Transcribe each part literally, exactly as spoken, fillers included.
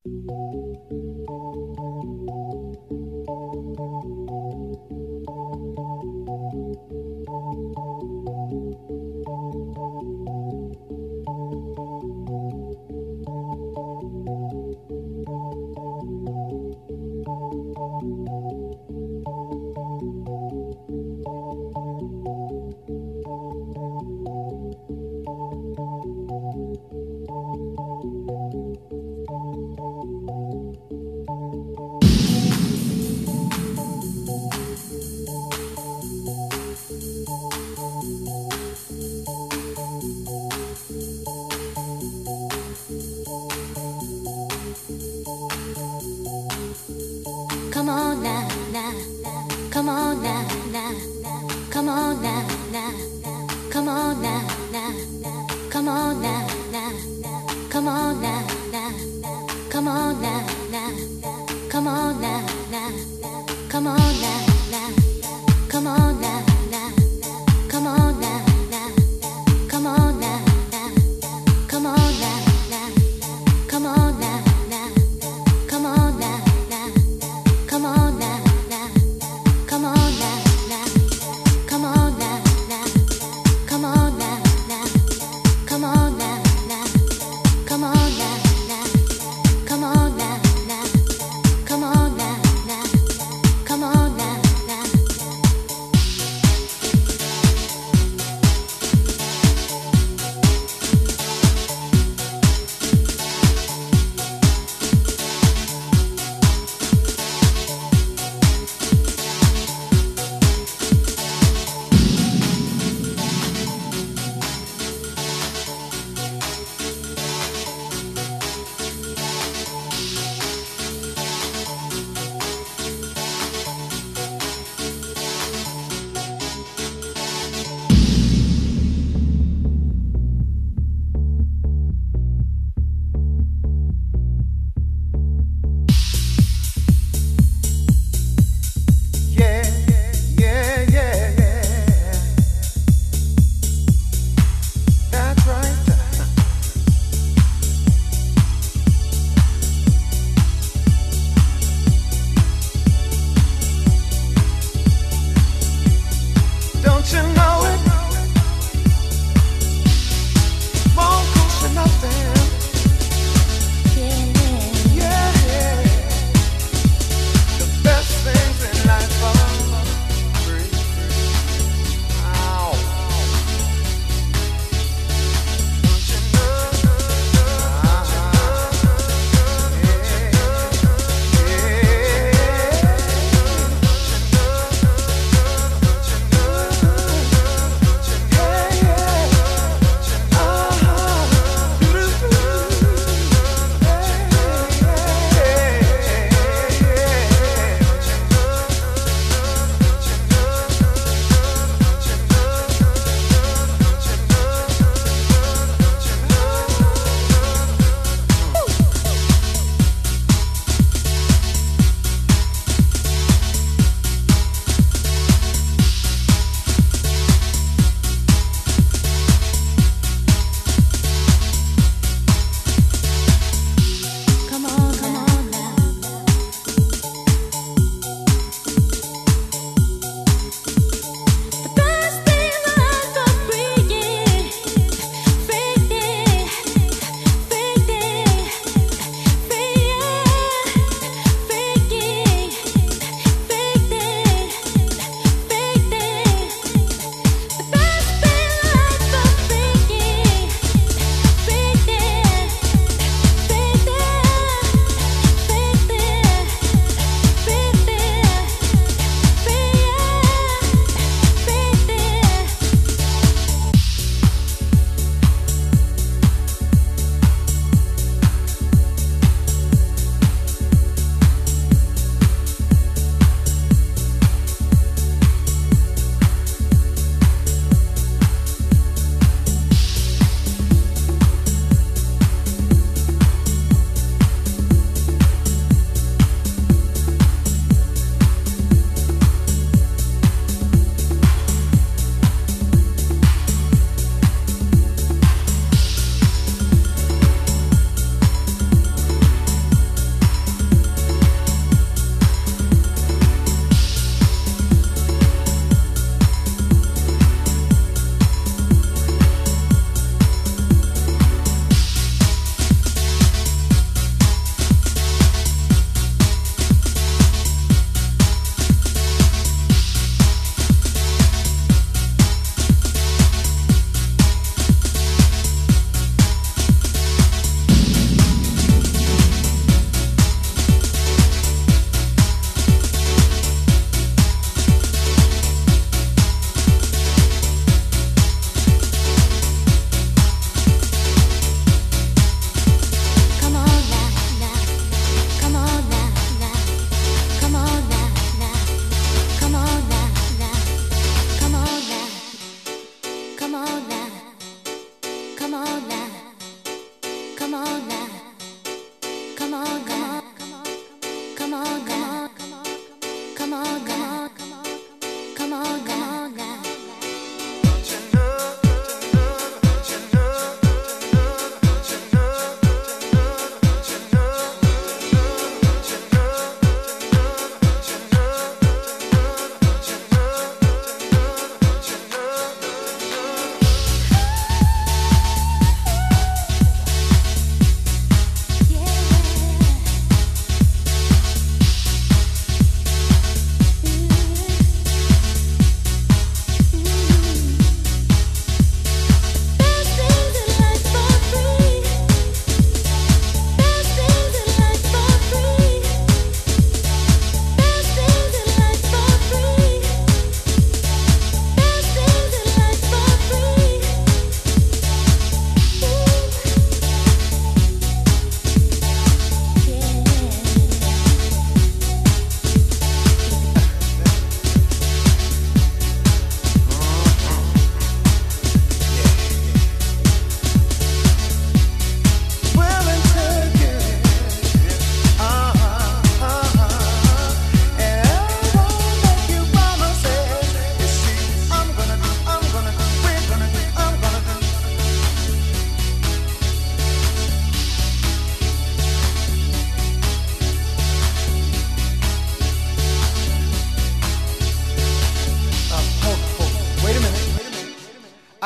Come on now, now, come on now, now, come on now, now, come on now, now, come on now, now, come on now, now, come on now, now, come on now, now, come on now, now, come on now, now, come on now, now, come on now, now, come on now, now, come on now, now, come on now, now. Come on now, now, come on now, now, come on now, now, come on now, now, come on now, now, come on now, now, come on now, now, come on now.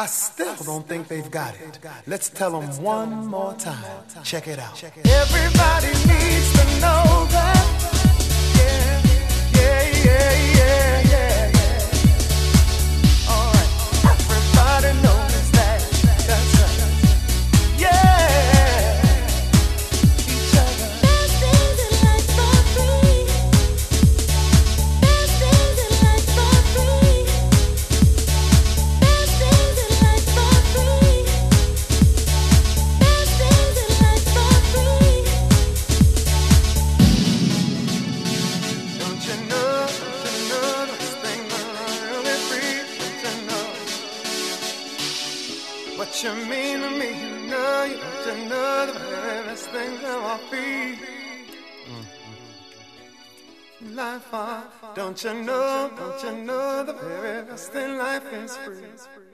I still don't think they've got it. Let's tell them one more time. Check it out. Everybody needs to know that. Yeah, yeah, yeah, yeah, yeah, yeah. All right. Everybody knows that. That's right. Yeah. Each other. Best things in life for free. Best things in life for free. Best things in life for free. Best things in life for free. Don't you know, don't you know, those things are really free. Don't you know what you mean to me? You know, you don't you know the very best things that are free. Life, uh, don't you know, don't you know the very best thing life is free.